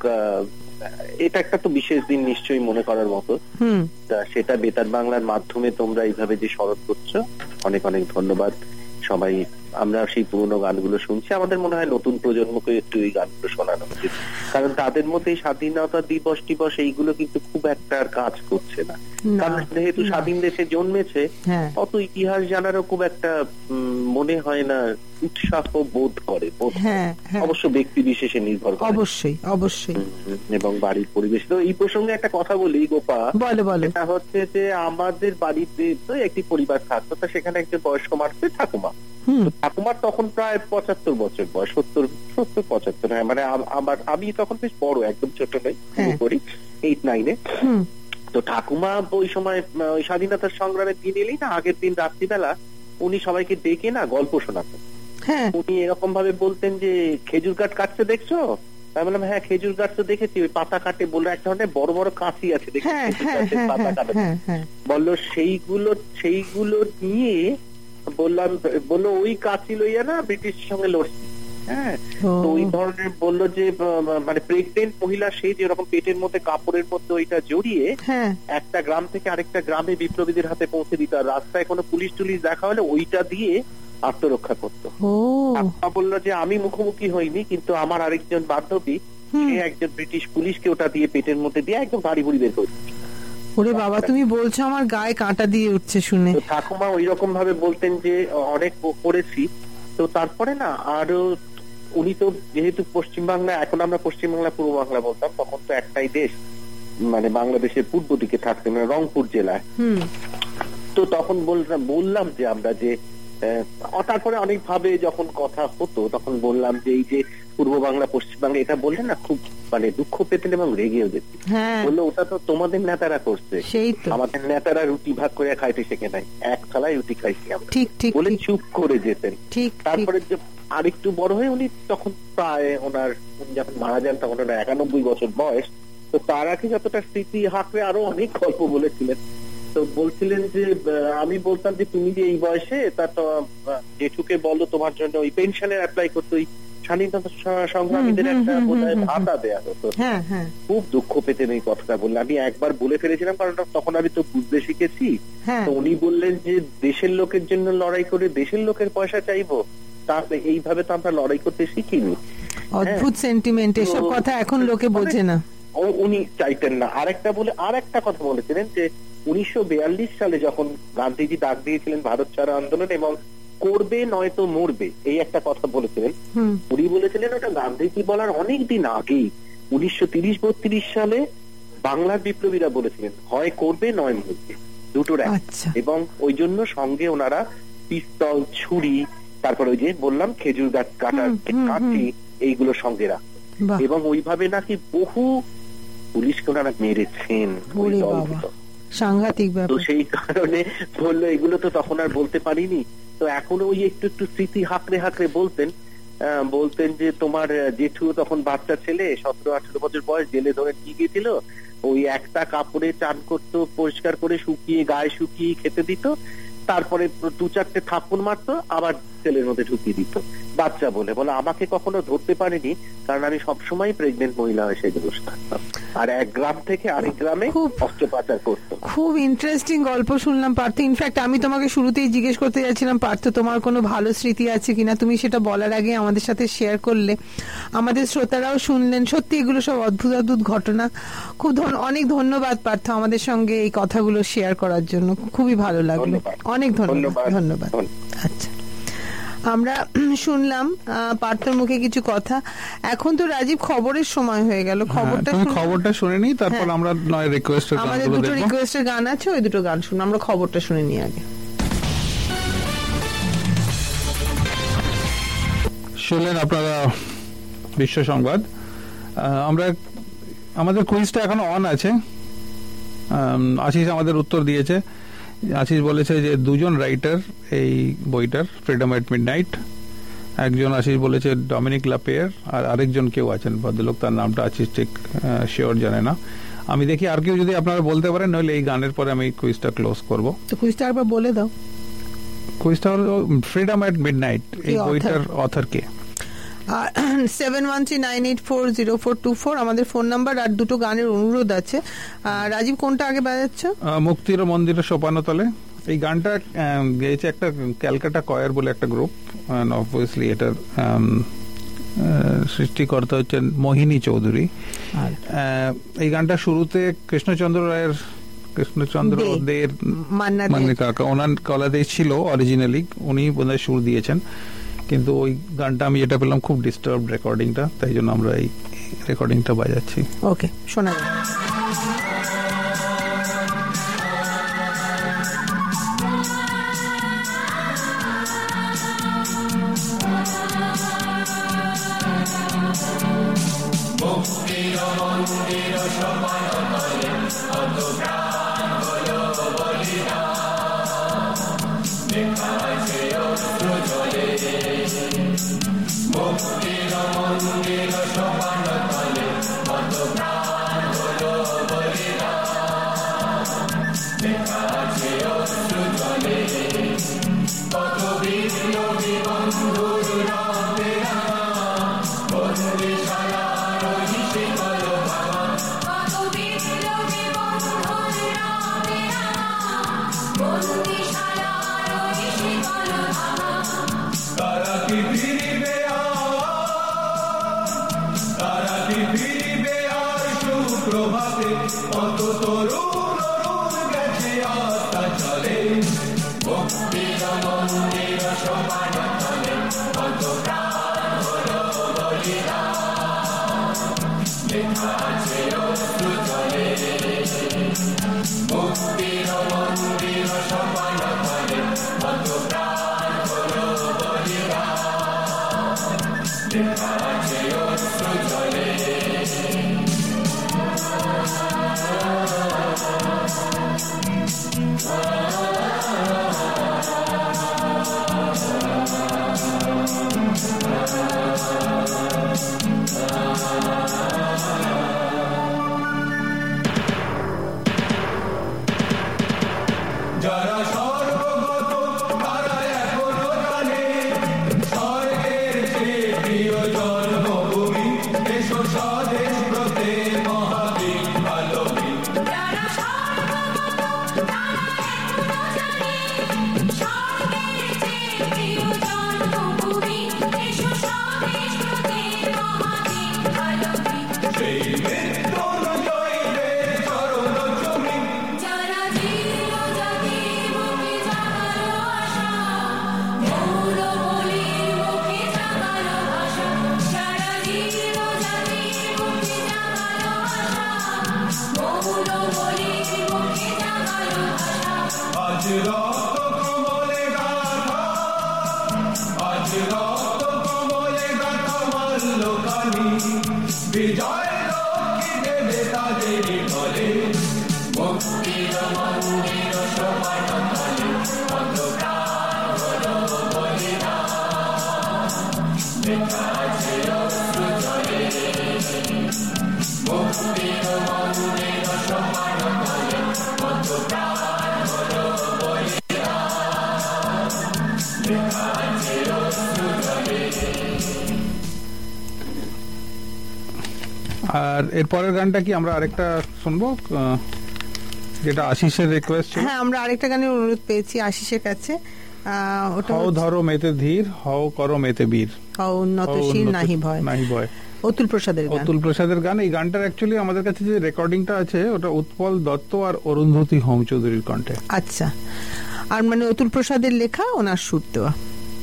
এটা একটা তো বিশেষ দিন নিশ্চয়ই মনে করার মতো। সেটা বেতার বাংলার মাধ্যমে তোমরা এইভাবে যে স্মরণ করছো, অনেক অনেক ধন্যবাদ সবাই। আমরা সেই পুরোনো গানগুলো শুনছি, আমাদের মনে হয় নতুন প্রজন্মকে একটু এই গানগুলো শোনানো উচিত, কারণ তাদের মধ্যে স্বাধীনতা দিবস টিবস এইগুলো কিন্তু খুব একটা আর কাজ করছে না। কারণ যেহেতু স্বাধীন দেশে জন্মেছে, অত ইতিহাস জানারও খুব একটা মনে হয় না উৎসাহ বোধ করে। অবশ্য ব্যক্তি বিশেষে নির্ভর করে, অবশ্যই অবশ্যই, এবং বাড়ির পরিবেশ। তো এই প্রসঙ্গে একটা কথা বলি গোপা, বলে বলে। এটা হচ্ছে যে আমাদের বাড়িতে তো একটি পরিবার থাকতো, তা সেখানে একজন বয়স্ক মানুষ ঠাকুমা। ঠাকুমার তখন প্রায় পঁচাত্তর বছর বয়স, সত্তর সত্তর পঁচাত্তর। হ্যাঁ, মানে আমার আমি তখন বেশ বড়, একদম ছোট নই, করি এইট নাইনে। তো ঠাকুমা ওই সময় ওই স্বাধীনতার সংগ্রামের দিন এলেই না, আগের দিন রাত্রিবেলা উনি সবাইকে ডেকে না গল্প শোনাতেন। উনি এরকম ভাবে বলতেন যে খেজুর গাছ কাটতে দেখছো? আমি বললাম হ্যাঁ খেজুর গাছ তো দেখেছি, ওই পাতা কাটে। বললো এক ধরনের বড় বড় কাঁচি আছে দেখছি পাতা কাটে। বললো সেইগুলো সেইগুলো নিয়ে বললাম, বললো ওই কাঁচি লইয়া না ব্রিটিশের সঙ্গে লড়ছি। হ্যাঁ, তো ওই ধরনের বললো যে মানে প্রেগনেন্ট মহিলা সেই যেরকম পেটের মধ্যে কাপড়ের মধ্যে ওইটা জড়িয়ে একটা গ্রাম থেকে আরেকটা গ্রামে বিপ্লবীদের হাতে পৌঁছে দিত, আর রাস্তায় কোনো পুলিশ টুলিশ দেখা হলে ওইটা দিয়ে আত্মরক্ষা করতো। বললো যে আমি মুখোমুখি হইনি, কিন্তু আমার আরেকজন বান্ধবী সে একজন ব্রিটিশ পুলিশকে ওটা দিয়ে পেটের মধ্যে দিয়ে একদম গাড়ি বুড়ি বের করে। ওরে বাবা, তুমি বলছো আমার গায়ে কাঁটা দিয়ে উঠছে শুনে। ঠাকুমা ওই রকম ভাবে বলতেন যে অনেক করেছি। তো তারপরে না আরো উনি তো যেহেতু পশ্চিমবাংলা, এখন আমরা পশ্চিমবাংলা পূর্ব বাংলা বলতাম, তখন তো একটাই দেশ, মানে বাংলাদেশের পূর্ব দিকে থাকতেন, মানে রংপুর জেলায়। তো তখন বললাম যে আমরা যে তারপরে অনেক ভাবে যখন কথা হতো তখন বললাম যে এই যে পূর্ব বাংলা পশ্চিম বাংলা এটা বললে না খুব মানে দুঃখ পেতেন এবং রেগেও যেতেন। বললো ওটা তো তোমাদের নেতারা করছে, আমাদের নেতারা রুটি ভাগ করে খাইতে শেখে নাই, এক থালায় রুটি খাইছি আমরা বলে চুপ করে যেতেন। তারপরে যে আরেকটু বড় হয়ে উনি তখন প্রায় ওনার উনি যখন মারা যান তখন ওনার একানব্বই বছর বয়স, তো তার আগে যতটা স্মৃতি হাঁকড়ে আরো অনেক গল্প বলেছিলেন। তো বলছিলেন যে আমি বলতাম যে তুমি যে এই বয়সে তা তো জেঠুকে বলো তোমার জন্য ওই পেনশনের অ্যাপ্লাই করতে, ওই স্বাধীনতা সংগ্রামীদের একটা বোধহয় ভাতা দেয়া হতো। খুব দুঃখ পেতেন এই কথাটা বললে। আমি একবার বলে ফেলেছিলাম কারণ তখন আমি তো বুঝতে শিখেছি। তো উনি বললেন যে দেশের লোকের জন্য লড়াই করে দেশের লোকের পয়সা চাইবো, তাহলে এইভাবে তো আমরা লড়াই করতে শিখিনি। অদ্ভুত সেন্টিমেন্ট, এসব কথা এখন লোকে বোঝে না। উনি চাইতেন না। আরেকটা বলে আর একটা কথা বলেছিলেন যে উনিশশো বিয়াল্লিশ সালে যখন গান্ধীজি ডাক দিয়েছিলেন ভারত ছাড়ো আন্দোলন এবং করবে নয়তো মরবে, এই একটা কথা বলেছিলেন। উনি বলেছিলেন ওটা গান্ধীজি বলার অনেক দিন আগেই উনিশশো তিরিশ বত্রিশ সালে বাংলার বিপ্লবীরা বলেছিলেন হয় করবে নয় মরবে, দুটোর এক। এবং ওই জন্য সঙ্গে ওনারা পিস্তল, ছুরি, তারপর ওই যে বললাম খেজুর গাছ কাটার কাঠি, এইগুলো সঙ্গে রাখতো এবং ওইভাবে নাকি বহু পুলিশকে ওনারা মেরেছেন। সাংঘাতিক ব্যাপার। তো সেই কারণে বললো এগুলো তো তখন আর বলতে পারিনি। তো এখন ওই একটু একটু স্মৃতি হাঁকড়ে হাঁকড়ে বলতেন বলতেন যে তোমার জেঠু তখন বাচ্চা ছেলে, সতেরো আঠেরো বছর বয়স, জেলে ধরে নিয়ে গিয়েছিল, ওই একটা কাপড়ে চান করতো, পরিষ্কার করে শুকিয়ে গায়ে শুকিয়ে খেতে দিত, তারপরে দু চারটে থাপ্পড় মারতো, আবার ছেলের মধ্যে ঢুকিয়ে দিত। বাচ্চা বলে বলে আমাকে কখনো ধরতে পারেনি কারণ আমি সবসময় প্রেগনেন্ট মহিলা হয়ে সেজে বসে থাকতাম, আর এক গ্রাম থেকে আরেক গ্রামে অস্ত্র পাচার করতো। খুব ইন্টারেস্টিং গল্প শুনলাম পার্থ। ইনফ্যাক্ট আমি তোমাকে শুরুতেই জিজ্ঞেস করতে যাচ্ছিলাম পার্থ তোমার কোনো ভালো স্মৃতি আছে কিনা, তুমি সেটা বলার আগে আমাদের সাথে শেয়ার করলে, আমাদের শ্রোতারাও শুনলেন। সত্যি এগুলো সব অদ্ভুত অদ্ভুত ঘটনা। খুব অনেক ধন্যবাদ পার্থ আমাদের সঙ্গে এই কথাগুলো শেয়ার করার জন্য, খুবই ভালো লাগলো। অনেক ধন্যবাদ। ধন্যবাদ। আচ্ছা, আমরা শুনলাম পার্থর মুখে কিছু কথা। এখন তো রাজীব খবরের সময় হয়ে গেল, খবরটা খবরটা শুনে নিই, তারপর আমরা নয় রিকোয়েস্টের গান, আমাদের দুটো রিকোয়েস্টের গান আছে, ওই দুটো গান শুনুন। আমরা খবরটা শুনে নিই আগে। শুনলেন আপনারা বিশ্ব সংবাদ। আমরা আমাদের কুইজটা এখনো অন আছে। আশিস আমাদের উত্তর দিয়েছে। আশিস বলেছে যে দুজন রাইটার এই বইটার, ফ্রিডম এট মিডনাইট। একজন আশিস বলেছে ডমিনিক লাপেয়ার, আর আরেকজন কেউ আছেন ভদ্রলোক, তার নামটা আশিস ঠিক শিওর জানে না। আমি দেখি আর কেউ যদি আপনারা বলতে পারেন, নইলে এই গানের পরে আমি কুইজটা ক্লোজ করব। তো কুইজটা একবার বলে দাও। কুইজটা হলো ফ্রিডম এট মিডনাইট, এই বইটার অথর কে? Seven one three nine eight four zero four two four আমাদের ফোন নাম্বার। আর দুটো গানের অনুরোধ আছে। রাজীব কোনটা আগে বাজাচ্ছ? মুক্তির মন্দিরের সোপানতলে। এই গানটা গেয়েছে একটা ক্যালকাটা কয়ার বলে একটা গ্রুপ। অবভিয়াসলি এটার সৃষ্টিকর্তা হচ্ছেন মোহিনী চৌধুরী। এই গানটা শুরুতে কৃষ্ণচন্দ্র রায়ের কৃষ্ণচন্দ্র দের মানে কাকা ওনার কলাতেই ছিল অরিজিনালি, উনি বোধহয় সুর দিয়েছেন। কিন্তু ওই গানটা আমি যেটা পেলাম খুব ডিস্টার্ব রেকর্ডিংটা, তাই জন্য আমরা এই রেকর্ডিংটা বাজাচ্ছি। ওকে, শোনা যাবে। Yeah. আর এরপরের গানটা কি আমরা আরেকটা শুনবো, যেটা আশিসের রিকোয়েস্ট? হ্যাঁ, আমরা আরেকটা গানের অনুরোধ পেয়েছি আশিসের কাছে। হও ধরো মেতে ধীর, হও করো মেতে বীর, হও উন্নতশীল নাহি ভয়, নাহি ভয়। অতুল প্রসাদের গান। অতুল প্রসাদের গান। এই গানটার অ্যাকচুয়ালি আমাদের কাছে যে রেকর্ডিংটা আছে ওটা উৎপল দত্ত আর অরুন্ধতী হোম চৌধুরীর কণ্ঠে। আচ্ছা, আর মানে অতুল প্রসাদের লেখা, ওনার সুর দেওয়া।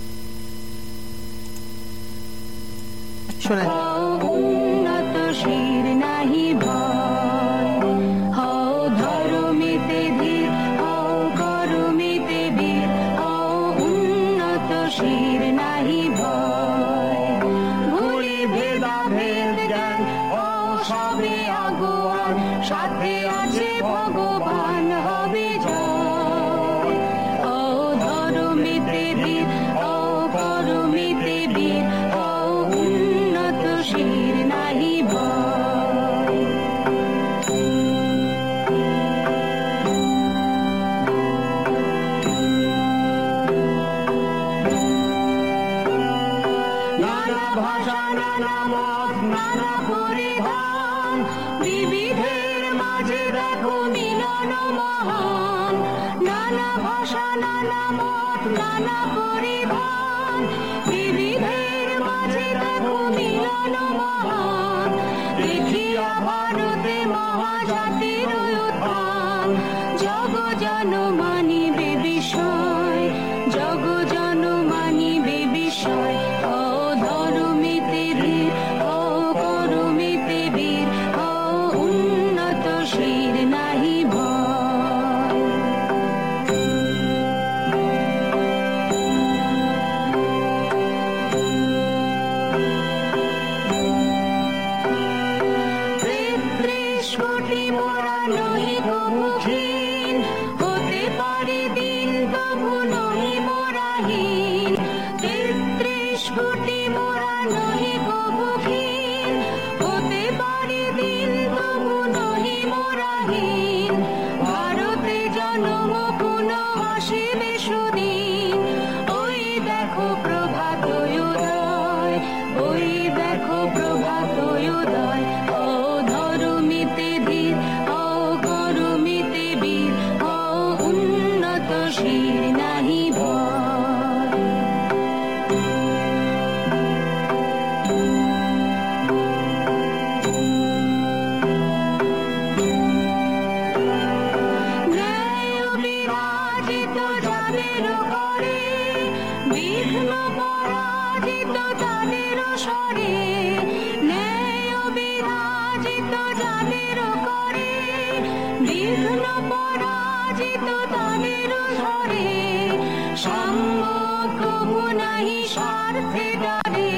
শোনা উন্নতশীল নাহি ভয়, হও ধরো মেতে ধীর, হও করো মেতে বীর, হও উন্নতশীল নাহি ভয়, ভুলি ভেদা ভেদ জ্ঞান, হও সবে আগুয়ান, সাথে আছে ভগবান হবে জয়, হও ধরো মেতে ধীর, হও করো মেতে বীর, হও উন্নতশীল নাহি ভয়। নানা ভাষা নানা মত নানা পরিধান, বিবিধের মাঝে দেখো মিলন মহান। নানা ভাষা নানা মত নানা পরিধান, বিবিধের মাঝে দেখো মিলন মহান। দেখিয়া ভারতে মহাজাতির উত্থান, জগ জন মানিবে বিষয়, জগ জন মানিবে বিষয়, হও ধরো মেতে ধীর, হও করো মেতে বীর, হও উন্নতশীল নাহি ভয়। তেত্রিশ কোটি মোরা নহি মুখীন, হতে পারে দিন তবু নহি মোরাহীন। তেত্রিশ কোটি মোরা নহি মুখীন, হতে পারে দিন তবু নহি মোরাহীন। ভারতে জন্ম পুনঃ আসিবে সুদিন, ওই দেখো প্রভাত উদয়, ওই দেখো প্রভাত উদয়, হও ধরো মেতে ধীর, হও করো মেতে বীর, হও উন্নতশীল নাহি ভয়। ন্যায় বিরাজিত যাদের করে, বিঘ্ন পরাজিত তাদের স্বরে। ন্যায় বিরাজিত যাদের করে, বিঘ্ন পরাজিত তাদের স্বরে। সাম্য প্রভু নাহি স্বার্থে ডারে,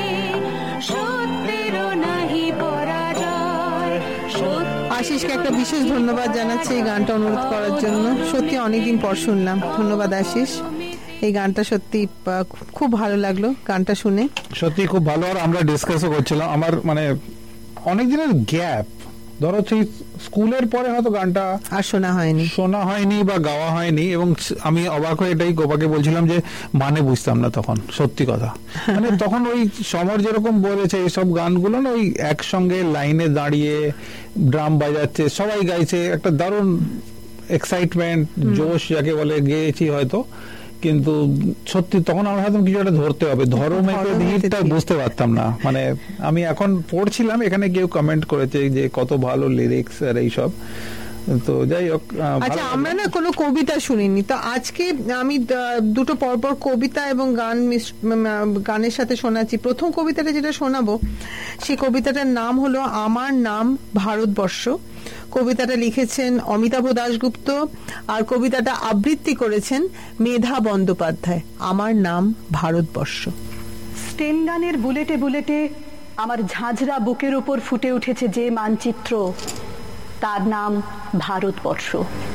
সত্যের নাহি পরাজয়। আশিসকে একটা বিশেষ ধন্যবাদ জানাচ্ছি এই গানটা অনুরোধ করার জন্য। সত্যি অনেকদিন পর শুনলাম। ধন্যবাদ আশিস, এই গানটা সত্যি খুব ভালো লাগলো গানটা শুনে, সত্যি খুব ভালো। আর আমরা ডিসকাসও করছিলাম, আমার মানে অনেকদিনের গ্যাপ, ধরো সেই স্কুলের পরে হয়তো গানটা আর শোনা হয়নি শোনা হয়নি বা গাওয়া হয়নি, এবং আমি অবাক হয়ে এটাই গোপাকে বলছিলাম যে মানে বুঝতাম না তখন, সত্যি কথা। মানে তখন ওই সমর যেরকম বলেছে এইসব গানগুলো না, ওই একসঙ্গে লাইনে দাঁড়িয়ে ড্রাম বাজাচ্ছে, সবাই গাইছে, একটা দারুণ এক্সাইটমেন্ট, জোশ যাকে বলে, গেয়েছি হয়তো। কিন্তু সত্যি তখন আমরা হয়তো কিছু একটা ধরতে হবে, ধরো মেতে ধীরটা বুঝতে পারতাম না। মানে আমি এখন পড়ছিলাম, এখানে কেউ কমেন্ট করেছে যে কত ভালো লিরিক্স আর এইসব। তো যাই হোক, আচ্ছা আমরা না কোনো কবিতা শুনিনি, তো আজকে আমি দুটো পরপর কবিতা এবং গান গানের সাথে শোনাচ্ছি। প্রথম কবিতাটা যেটা শোনাবো, সেই কবিতাটার নাম হলো আমার নাম ভারতবর্ষ। কবিতাটা লিখেছেন অমিতাভ দাশগুপ্ত, আর কবিতাটা আবৃত্তি করেছেন মেধা বন্দ্যোপাধ্যায়। আমার নাম ভারতবর্ষ। স্টেন গানের বুলেটে বুলেটে আমার ঝাঁঝরা বুকের উপর ফুটে উঠেছে যে মানচিত্র, তার নাম ভারতবর্ষ।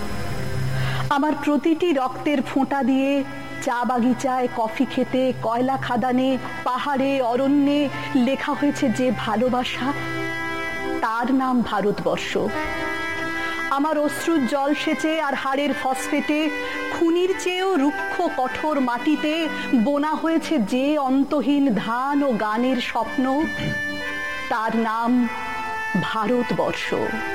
আমার প্রতিটি রক্তের ফোঁটা দিয়ে চা বাগিচায়, কফি খেতে, কয়লা খাদানে, পাহাড়ে, অরণ্যে লেখা হয়েছে যে ভালোবাসা, তার নাম ভারতবর্ষ। আমার অশ্রুর জল সেচে আর হাড়ের ফসফেটে খুনির চেয়েও রুক্ষ কঠোর মাটিতে বোনা হয়েছে যে অন্তহীন ধান ও গানের স্বপ্ন, তার নাম ভারতবর্ষ।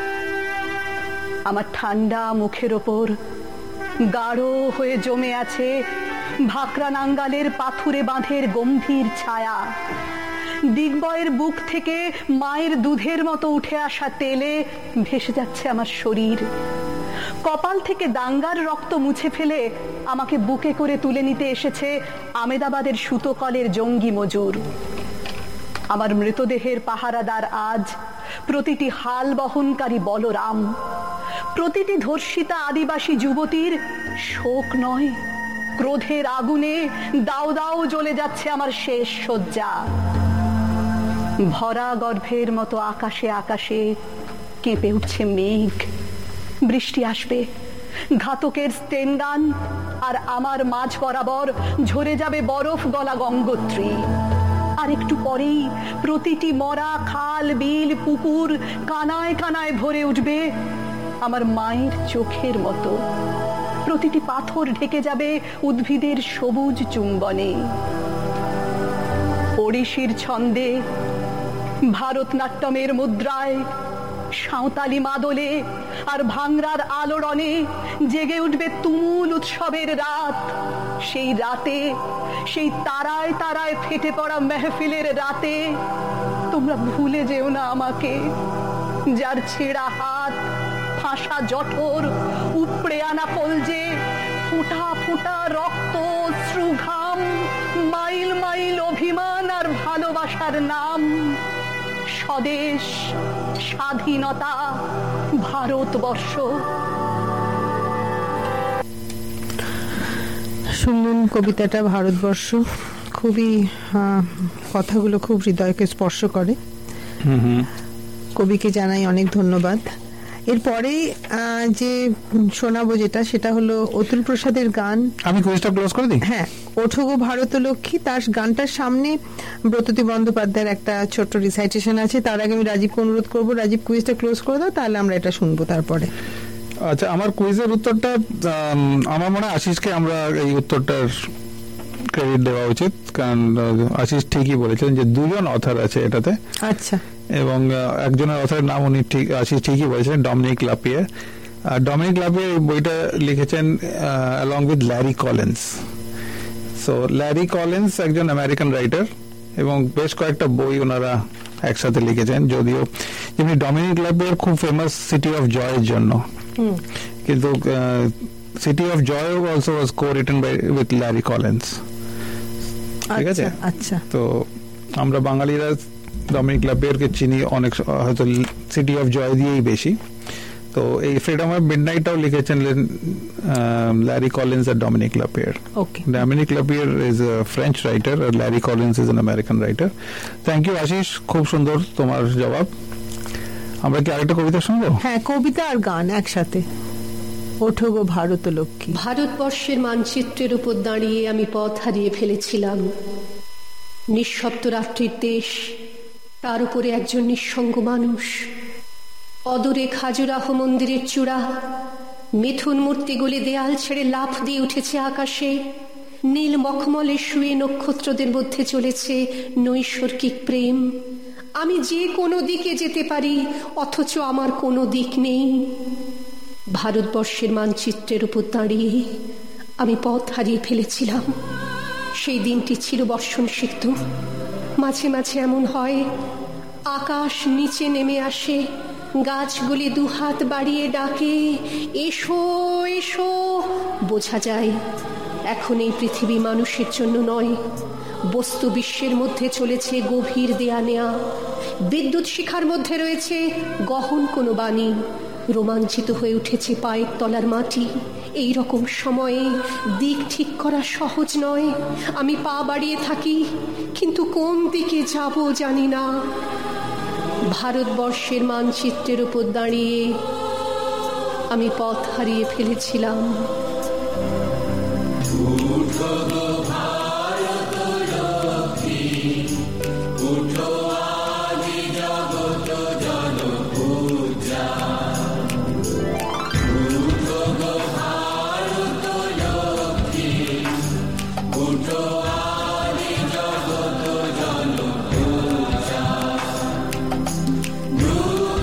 আমার ঠান্ডা মুখের ওপর গাঢ় হয়ে জমে আছে ভাকরা নাঙ্গালের পাথুরে বাঁধের গম্ভীর ছায়া। দিগ্বয়ের বুক থেকে মায়ের দুধের মতো উঠে আসা তেলে ভেসে যাচ্ছে আমার শরীর। কপাল থেকে দাঙ্গার রক্ত মুছে ফেলে আমাকে বুকে করে তুলে নিতে এসেছে আমেদাবাদের সুতোকলের জঙ্গি মজুর। আমার মৃতদেহের পাহারাদার আজ প্রতিটি হাল বহনকারী বলরাম, প্রতিটি ধর্ষিতা আদিবাসী যুবতীর শোক নয়, ক্রোধের আগুনে দাও দাও জ্বলে যাচ্ছে আমার শেষ শয্যা। ভরা গর্ভের মতো আকাশে আকাশে কেঁপে উঠছে মেঘ। বৃষ্টি আসবে, ঘাতকের স্টেনগান, আর আমার মাঝ বরাবর ঝরে যাবে বরফ গলা গঙ্গোত্রী। আর একটু পরেই প্রতিটি মরা খাল বিল পুকুর কানায় কানায় ভরে উঠবে আমার মায়ের চোখের মতো। প্রতিটি পাথর ঢেকে যাবে উদ্ভিদের সবুজ চুম্বনে। ওড়িশির ছন্দে, ভারতনাট্যমের মুদ্রায়, সাঁওতালি মাদলে আর ভাংরার আলোড়নে জেগে উঠবে তুমুল উৎসবের রাত। সেই রাতে, সেই তারায় তারায় ফেটে পড়া মেহফিলের রাতে তোমরা ভুলে যেও না আমাকে, যার ছেঁড়া হাত, ফাঁসা জঠর, উপড়ে আনা কলজে, ফোঁটা ফোঁটা রক্ত, অশ্রু, ঘাম, মাইল মাইল অভিমান আর ভালোবাসার নাম স্বদেশ, স্বাধীনতা, ভারতবর্ষ। শুনলেন কবিতাটা ভারতবর্ষ। খুবই কথাগুলো খুব হৃদয়কে স্পর্শ করে। কবিকে জানাই অনেক ধন্যবাদ। এরপরে যে শোনাবো যেটা, সেটা হলো অতুল প্রসাদের গান। আমি কুইজটা ক্লোজ করে দিই। হ্যাঁ, ওঠো গো ভারত লক্ষ্মী। তার গানটার সামনে ব্রততী বন্দ্যোপাধ্যায়ের একটা ছোট্ট রিসাইটেশন আছে। তার আগে আমি রাজীবকে অনুরোধ করবো, রাজীব কুইজটা ক্লোজ করে দাও, তাহলে আমরা এটা শুনবো তারপরে। আচ্ছা, আমার কুইজের উত্তরটা আমার মনে হয় আশিসকে আমরা এই উত্তরটার ক্রেডিট দেওয়া উচিত, কারণ আশিস ঠিকই বলেছেন যে দুজন অথার আছে এটাতে। আচ্ছা। এবং একজনের অথারের নাম উনি ঠিক আশিস ঠিকই বলেছেন, ডমিনিক লাপিয়ে। আর ডমিনিক লাপিয়ে এই বইটা লিখেছেন along with Larry Collins. So Larry Collins একজন আমেরিকান রাইটার এবং বেশ কয়েকটা বই ওনারা একসাথে লিখেছেন। যদিও যেমনি ডমিনিক লাপিয়ের খুব ফেমাস সিটি অফ জয়ের জন্য, কিন্তু City of Joy also was co-written by with Larry Collins. ঠিক আছে? আচ্ছা। তো আমরা বাঙালিরা ডমিনিক লাপিয়েরকে চিনি অনেক, হয়তো সিটি অফ জয় দিয়েই বেশি। তো এই ফ্রিডম অফ মিডনাইটটাও লিখেছেন ল্যারি কলিন্স আর Dominique Lapierre. Dominique Lapierre is a French writer আর Larry Collins is an American writer. Thank you Ashish, খুব সুন্দর তোমার জবাব। আমরা কি আরেকটা কবিতা শুনবো? হ্যাঁ, কবিতা আর গান একসাথে। ওঠো গো ভারত লক্ষ্মী। ভারতবর্ষের মানচিত্রের উপর দাঁড়িয়ে আমি পথ হারিয়ে ফেলেছিলাম। নিঃশব্দ রাত্রির দেশ, তার উপরে একজন নিঃসঙ্গ মানুষ। অদূরে খাজুরাহ মন্দিরের চূড়া, মিথুন মূর্তিগুলি দেয়াল ছেড়ে লাফ দিয়ে উঠেছে আকাশে। নীল মখমলে শুয়ে নক্ষত্রদের মধ্যে চলেছে নৈসর্গিক প্রেম। আমি যে কোনো দিকে যেতে পারি, অথচ আমার কোনো দিক নেই। ভারতবর্ষের মানচিত্রের উপর দাঁড়িয়ে আমি পথ হারিয়ে ফেলেছিলাম। সেই দিনটি ছিল বর্ষণ সিদ্ধ। মাঝে মাঝে এমন হয়, আকাশ নিচে নেমে আসে, গাছগুলি দুহাত বাড়িয়ে ডাকে, এসো এসো। বোঝা যায় এখন এই পৃথিবী মানুষের জন্য নয়, বস্তু বিশ্বের মধ্যে চলেছে গভীর দেয়া নেয়া। বিদ্যুৎ শিখার মধ্যে রয়েছে গহন কোনো বাণী। রোমাঞ্চিত হয়ে উঠেছে পায়ের তলার মাটি। এই রকম সময়ে দিক ঠিক করা সহজ নয়। আমি পা বাড়িয়ে থাকি, কিন্তু কোন দিকে যাব জানি না। ভারতবর্ষের মানচিত্রের উপর দাঁড়িয়ে আমি পথ হারিয়ে ফেলেছিলাম। Ooh.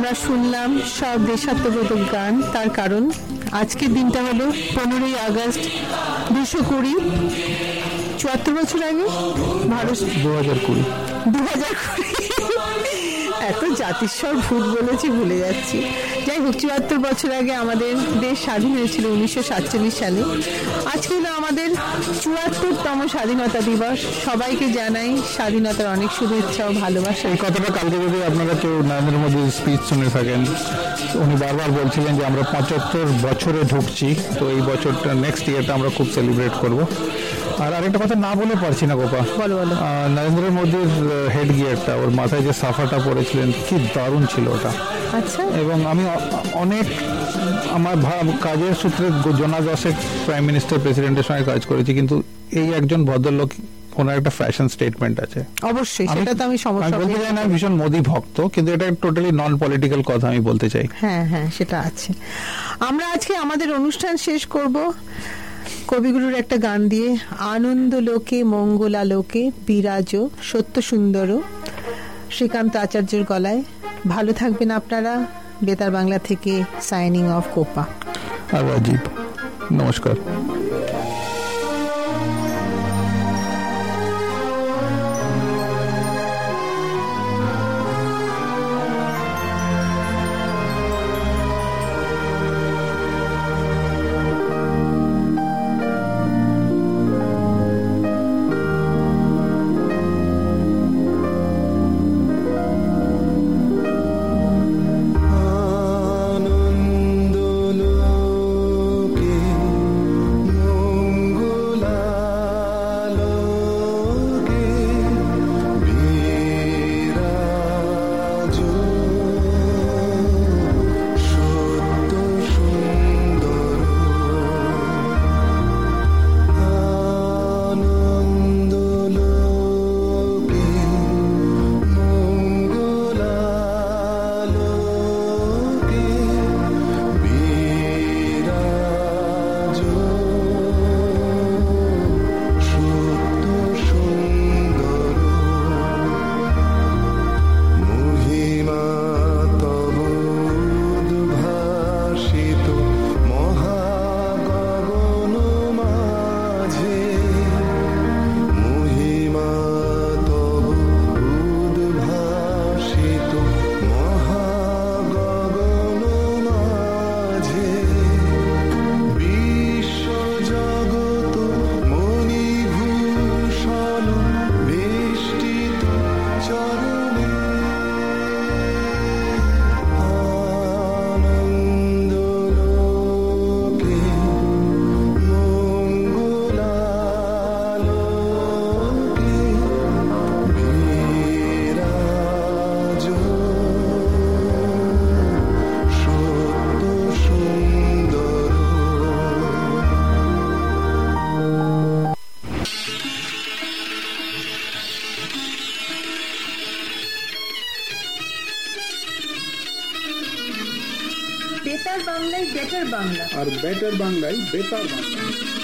আমরা শুনলাম সব দেশাত্মবোধক গান। তার কারণ আজকের দিনটা হলো পনেরোই আগস্ট দুশো কুড়ি চুয়াত্তর বছর আগে ভারত দু হাজার কুড়ি দু হাজার কুড়ি এত জাতিস্বর ভূত বলেছি ভুলে যাচ্ছি। যাই হোক, চুয়াত্তর বছর আগে আমাদের দেশ স্বাধীন হয়েছিল উনিশশো সাতচল্লিশ সালে। আজকে হলো আমাদের চুয়াত্তরতম স্বাধীনতা দিবস। সবাইকে জানাই স্বাধীনতার অনেক শুভেচ্ছা ও ভালোবাসা। এই কথাটা কালকে যদি আপনারা কেউ নরেন্দ্র মোদীর স্পিচ শুনে থাকেন, উনি বারবার বলছিলেন যে আমরা পঁচাত্তর বছরে ঢুকছি, তো এই বছরটা নেক্সট ইয়ারটা আমরা খুব সেলিব্রেট করব। আর আরেকটা কথা না বলে পারছি না গোপা, বলো বলো। নরেন্দ্র মোদীর হেড গিয়ারটা, ওর মাথায় যে সাফাটা পরেছিলেন, কি দারুণ ছিল ওটা। আচ্ছা। এবং আমি অনেক আমার কাজের সূত্রে জনা দশেক প্রাইম মিনিস্টার প্রেসিডেন্টের সঙ্গে কাজ করেছি, কিন্তু এই একজন ভদ্রলোক, ওনার একটা ফ্যাশন স্টেটমেন্ট আছে। অবশ্যই, সেটা তো আমি সমস্যা বলতে চাই না, আমি ভীষণ মোদি ভক্ত, কিন্তু এটা টোটালি নন পলিটিক্যাল কথা আমি বলতে চাই। হ্যাঁ হ্যাঁ, সেটা আছে। আমরা আজকে আমাদের অনুষ্ঠান শেষ করব কবিগুরুর একটা গান দিয়ে। আনন্দ লোকে মঙ্গলা লোকে বিরাজ সত্য সুন্দর, শ্রীকান্ত আচার্যের গলায়। ভালো থাকবেন আপনারা। বেতার বাংলা থেকে সাইনিং অফ, কোপা আর রাজীব। নমস্কার। বেতার বাংলায় বেটার বাংলা, আর বেটার বাংলায় বেতার বাংলা।